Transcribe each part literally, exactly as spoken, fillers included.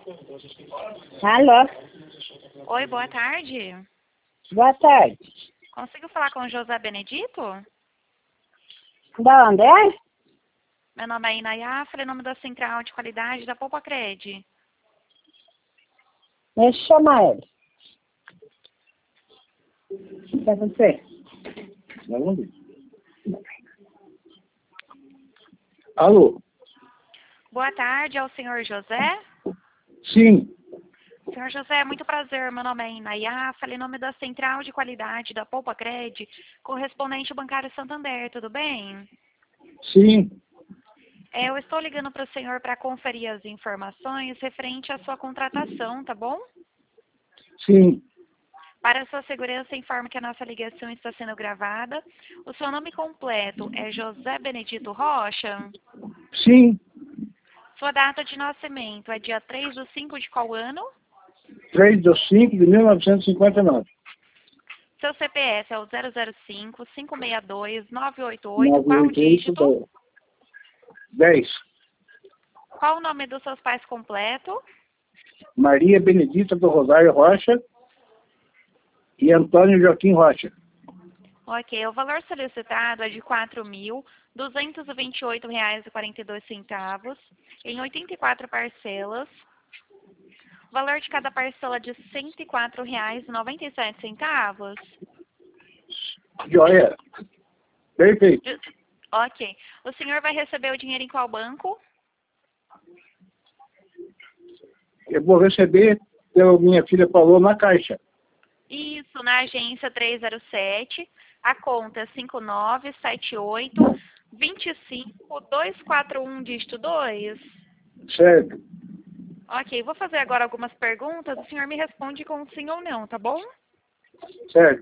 Alô? Oi, boa tarde. Boa tarde. Consigo falar com o José Benedito? Da onde é? Meu nome é Inayá, falei em nome da Central de Qualidade da Poupa Cred. Deixa eu chamar ele. É você? Da onde? Alô? Boa tarde ao senhor José. Sim. Senhor José, muito prazer. Meu nome é Inayá, falei em nome da Central de Qualidade da Poupa Cred, correspondente bancário Santander, tudo bem? Sim. É, eu estou ligando para o senhor para conferir as informações referente à sua contratação, tá bom? Sim. Para a sua segurança, informo que a nossa ligação está sendo gravada. O seu nome completo é José Benedito Rocha? Sim. Sua data de nascimento é dia três do cinco de qual ano? três de cinco de mil novecentos e cinquenta e nove. Seu C P F é o zero zero cinco, cinco seis dois, nove oito oito. nove Qual o oito oito dígito? dez. Qual o nome dos seus pais completo? Maria Benedita do Rosário Rocha e Antônio Joaquim Rocha. Ok, o valor solicitado é de quatro mil duzentos e vinte e oito reais e quarenta e dois centavos, em oitenta e quatro parcelas. O valor de cada parcela é de cento e quatro reais e noventa e sete centavos. Joia. Perfeito. Ok. O senhor vai receber o dinheiro em qual banco? Eu vou receber, pela minha filha falou, na Caixa. Isso, na agência trezentos e sete, a conta é cinco nove sete oito, dois cinco, dois quatro um, dígito dois. Certo. Ok, vou fazer agora algumas perguntas, o senhor me responde com sim ou não, tá bom? Certo.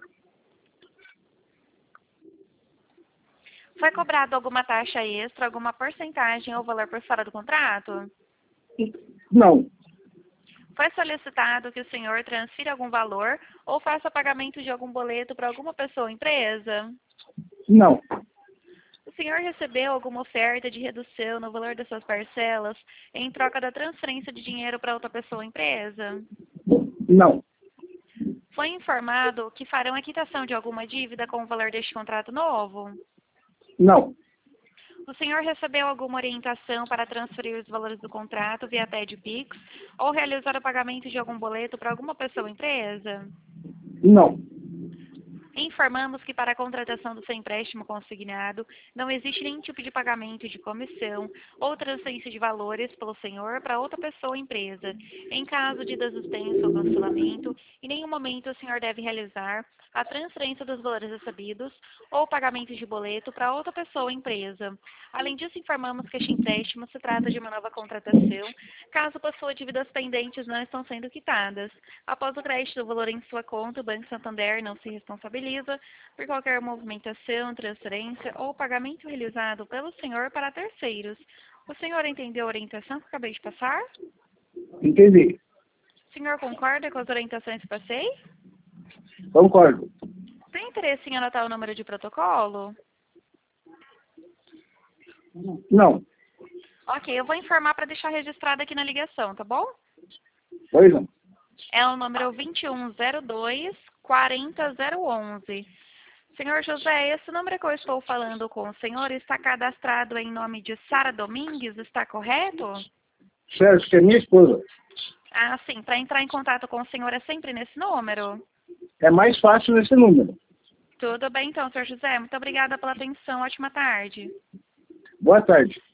Foi cobrado alguma taxa extra, alguma porcentagem ou valor por fora do contrato? Não. Foi solicitado que o senhor transfira algum valor ou faça pagamento de algum boleto para alguma pessoa ou empresa? Não. O senhor recebeu alguma oferta de redução no valor das suas parcelas em troca da transferência de dinheiro para outra pessoa ou empresa? Não. Foi informado que farão a quitação de alguma dívida com o valor deste contrato novo? Não. O senhor recebeu alguma orientação para transferir os valores do contrato via T E D Pix ou realizar o pagamento de algum boleto para alguma pessoa ou empresa? Não. Informamos que para a contratação do seu empréstimo consignado não existe nenhum tipo de pagamento de comissão ou transferência de valores pelo senhor para outra pessoa ou empresa. Em caso de desistência ou cancelamento, em nenhum momento o senhor deve realizar a transferência dos valores recebidos ou pagamento de boleto para outra pessoa ou empresa. Além disso, informamos que este empréstimo se trata de uma nova contratação, caso possua dívidas pendentes não estão sendo quitadas. Após o crédito do valor em sua conta, o Banco Santander não se responsabiliza por qualquer movimentação, transferência ou pagamento realizado pelo senhor para terceiros. O senhor entendeu a orientação que acabei de passar? Entendi. O senhor concorda com as orientações que passei? Concordo. Tem interesse em anotar o número de protocolo? Não. Ok, eu vou informar para deixar registrado aqui na ligação, tá bom? Pois não. É o número vinte e um zero dois, quarenta zero onze. Senhor José, esse número que eu estou falando com o senhor está cadastrado em nome de Sara Domingues, está correto? Certo, que é minha esposa. Ah, sim. Para entrar em contato com o senhor é sempre nesse número? É mais fácil nesse número. Tudo bem então, senhor José. Muito obrigada pela atenção. Ótima tarde. Boa tarde.